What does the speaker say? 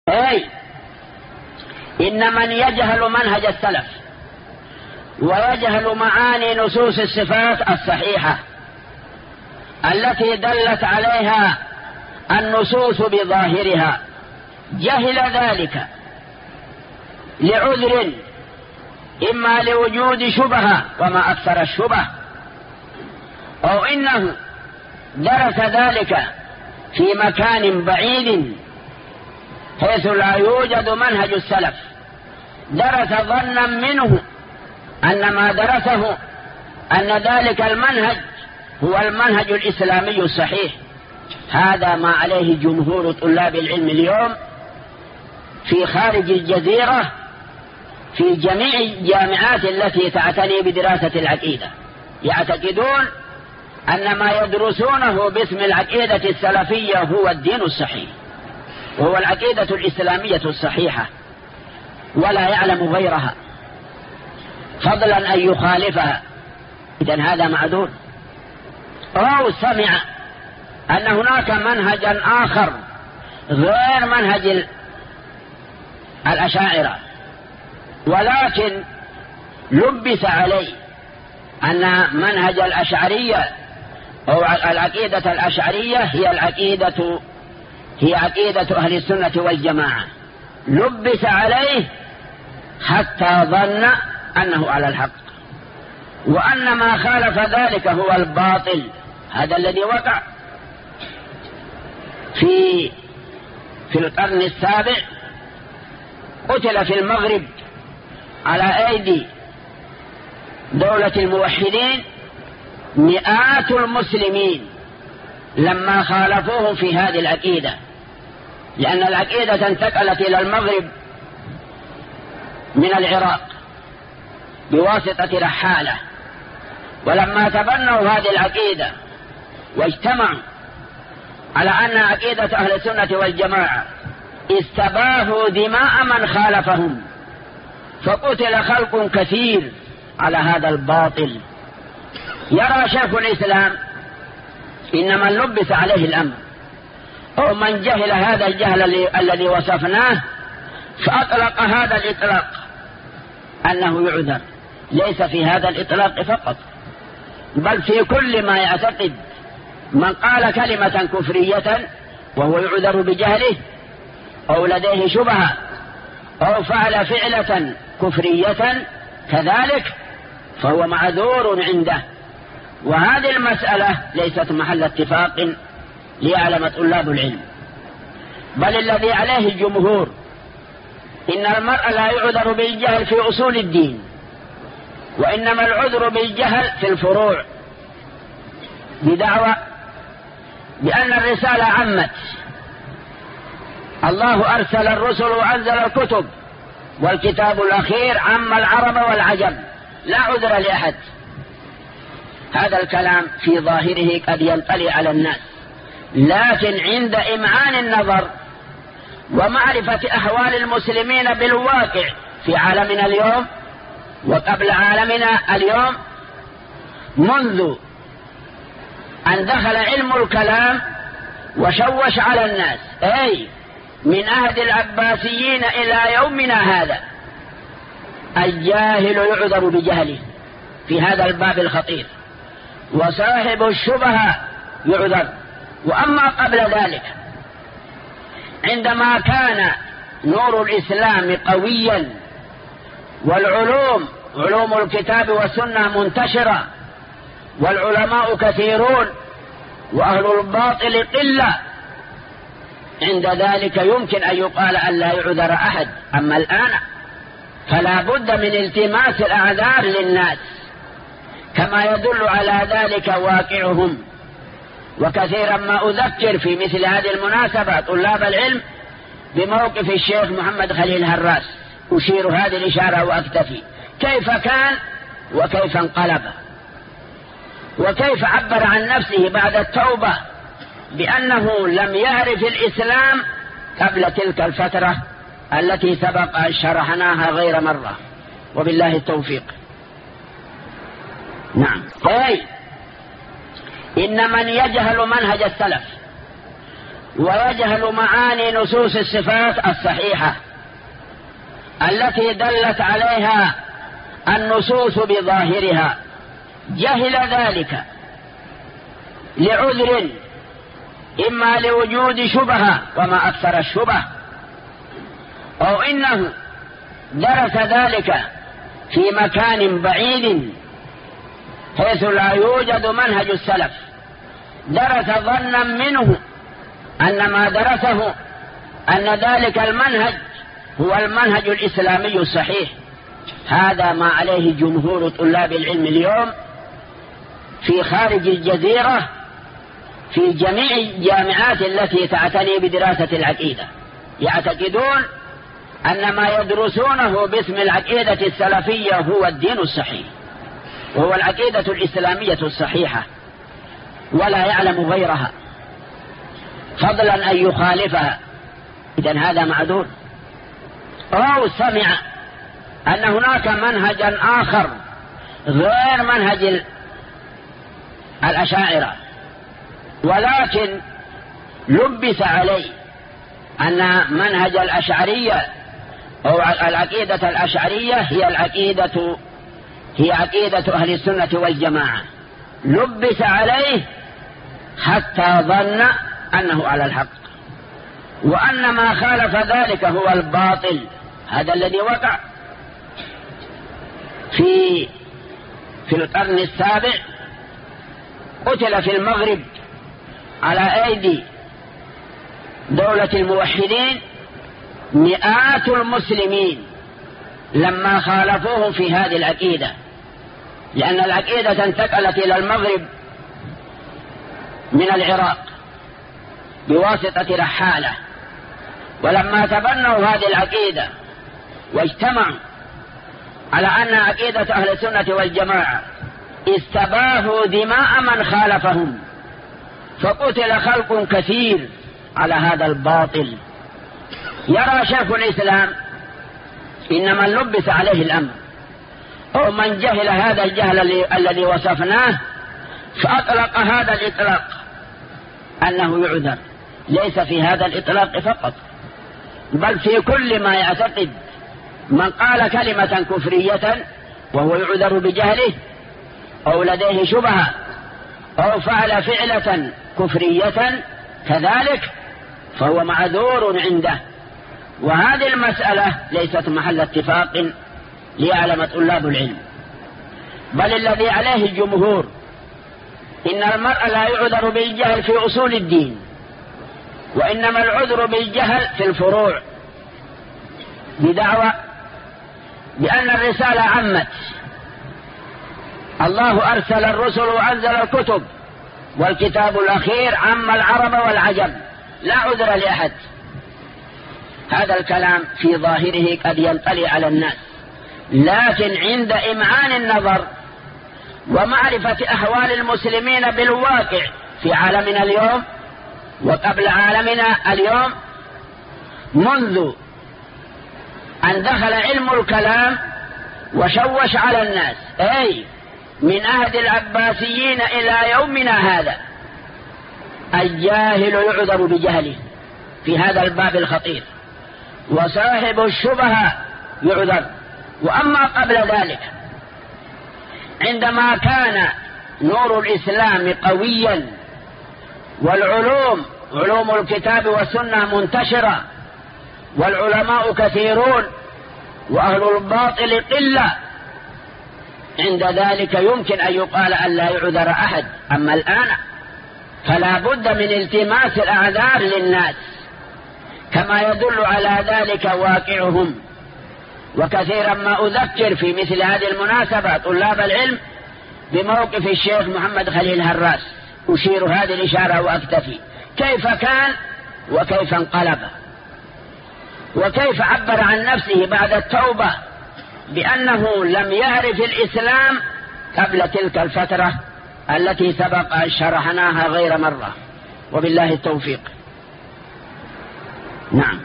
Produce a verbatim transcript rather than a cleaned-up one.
أي إن من يجهل منهج السلف ويجهل معاني نصوص الصفات الصحيحة التي دلت عليها النصوص بظاهرها، جهل ذلك لعذر، إما لوجود شبهة وما أكثر الشبه، أو إنه درس ذلك في مكان بعيد حيث لا يوجد منهج السلف، درس ظنا منه أن ما درسه أن ذلك المنهج هو المنهج الإسلامي الصحيح. هذا ما عليه جمهور طلاب العلم اليوم في خارج الجزيرة في جميع الجامعات التي تعتني بدراسة العقيدة، يعتقدون أن ما يدرسونه باسم العقيدة السلفية هو الدين الصحيح وهو العقيدة الإسلامية الصحيحة، ولا يعلم غيرها فضلا أن يخالفها. إذن هذا معذور. أو سمع أن هناك منهجا آخر غير منهج الأشاعرة، ولكن لبس عليه أن منهج الأشعرية أو العقيدة الأشعرية هي العقيدة هي عقيدة أهل السنة والجماعة، لبس عليه حتى ظن أنه على الحق، وأن ما خالف ذلك هو الباطل. هذا الذي وقع في في القرن السابع، قتل في المغرب على أيدي دولة الموحدين مئات المسلمين لما خالفوهم في هذه العقيدة، لأن العقيدة انتقلت إلى المغرب من العراق بواسطة رحالة، ولما تبنوا هذه العقيدة واجتمعوا على أن عقيدة أهل السنة والجماعة استباهوا دماء من خالفهم، فقتل خلق كثير على هذا الباطل. يرى شيخ الإسلام إن من لبس عليه الأمر أو من جهل هذا الجهل الذي وصفناه فأطلق هذا الإطلاق أنه يعذر، ليس في هذا الإطلاق فقط، بل في كل ما يعتقد. من قال كلمة كفرية وهو يعذر بجهله أو لديه شبهة أو فعل فعلة كفرية كذلك فهو معذور عنده. وهذه المسألة ليست محل اتفاق ليعلم طلاب العلم، بل الذي عليه الجمهور إن المرء لا يعذر بالجهل في أصول الدين، وإنما العذر بالجهل في الفروع، بدعوى بأن الرسالة عمت، الله أرسل الرسل وأنزل الكتب، والكتاب الأخير عم العرب والعجم، لا عذر لأحد. هذا الكلام في ظاهره قد ينطلي على الناس، لكن عند إمعان النظر ومعرفة أحوال المسلمين بالواقع في عالمنا اليوم وقبل عالمنا اليوم، منذ أن دخل علم الكلام وشوش على الناس، أي من عهد العباسيين إلى يومنا هذا، الجاهل يعذر بجهله في هذا الباب الخطير، وصاحب الشبهة يعذر. وأما قبل ذلك عندما كان نور الإسلام قويا والعلوم علوم الكتاب والسنة منتشرة والعلماء كثيرون وأهل الباطل قلة، عند ذلك يمكن أن يقال أن لا يعذر أحد. أما الآن فلا بد من التماس الأعذار للناس كما يدل على ذلك واقعهم. وكثيرا ما أذكر في مثل هذه المناسبة طلاب العلم بموقف الشيخ محمد خليل هراس، أشير هذه الإشارة وأكتفي، كيف كان وكيف انقلب وكيف عبر عن نفسه بعد التوبة بأنه لم يعرف الإسلام قبل تلك الفترة التي سبق أن شرحناها غير مرة، وبالله التوفيق. نعم. أي إن من يجهل منهج السلف ويجهل معاني نصوص الصفات الصحيحة التي دلت عليها النصوص بظاهرها، جهل ذلك لعذر، إما لوجود شبهة وما أكثر الشبه، أو إنه درس ذلك في مكان بعيد حيث لا يوجد منهج السلف، درس ظنا منه أن ما درسه أن ذلك المنهج هو المنهج الإسلامي الصحيح. هذا ما عليه جمهور طلاب العلم اليوم في خارج الجزيرة في جميع الجامعات التي تعتني بدراسة العقيدة، يعتقدون أن ما يدرسونه باسم العقيدة السلفية هو الدين الصحيح وهو العقيدة الإسلامية الصحيحة، ولا يعلم غيرها فضلا أن يخالفها. إذن هذا معذور. أو سمع أن هناك منهجا آخر غير منهج الأشاعرة، ولكن لبس عليه أن منهج الأشعرية أو العقيدة الأشعرية هي العقيدة هي عقيدة أهل السنة والجماعة، لبس عليه حتى ظن أنه على الحق، وأن ما خالف ذلك هو الباطل. هذا الذي وقع في في القرن السابع، قتل في المغرب على أيدي دولة الموحدين مئات المسلمين لما خالفوهم في هذه العقيدة، لأن العقيدة انتقلت إلى المغرب من العراق بواسطة رحالة، ولما تبنوا هذه العقيدة واجتمعوا على أن عقيدة أهل السنة والجماعة استباهوا دماء من خالفهم، فقتل خلق كثير على هذا الباطل. يرى شيخ الإسلام إن من لبس عليه الأمر أو من جهل هذا الجهل الذي وصفناه فأطلق هذا الإطلاق أنه يعذر، ليس في هذا الإطلاق فقط بل في كل ما يعتقد. من قال كلمة كفرية وهو يعذر بجهله أو لديه شبهة أو فعل فعلة كفرية كذلك فهو معذور عنده. وهذه المسألة ليست محل اتفاق ليعلم طلاب العلم، بل الذي عليه الجمهور إن المرء لا يعذر بالجهل في أصول الدين، وإنما العذر بالجهل في الفروع، بدعوى بأن الرسالة عمت، الله أرسل الرسل وأنزل الكتب، والكتاب الأخير عم العرب والعجم، لا عذر لأحد. هذا الكلام في ظاهره قد ينطلي على الناس، لكن عند إمعان النظر ومعرفة أحوال المسلمين بالواقع في عالمنا اليوم وقبل عالمنا اليوم، منذ أن دخل علم الكلام وشوش على الناس، أي من عهد العباسيين إلى يومنا هذا، الجاهل يعذر بجهله في هذا الباب الخطير، وصاحب الشبهة يعذر. وأما قبل ذلك عندما كان نور الإسلام قويا والعلوم علوم الكتاب والسنة منتشرة والعلماء كثيرون وأهل الباطل قلة، عند ذلك يمكن أن يقال أن لا يعذر أحد. أما الآن فلا بد من التماس الأعذار للناس كما يدل على ذلك واقعهم. وكثيرا ما أذكر في مثل هذه المناسبة طلاب العلم بموقف الشيخ محمد خليل هراس، أشير هذه الإشارة وأكتفي، كيف كان وكيف انقلب وكيف عبر عن نفسه بعد التوبة بأنه لم يعرف الإسلام قبل تلك الفترة التي سبق شرحناها غير مرة. وبالله التوفيق. نعم.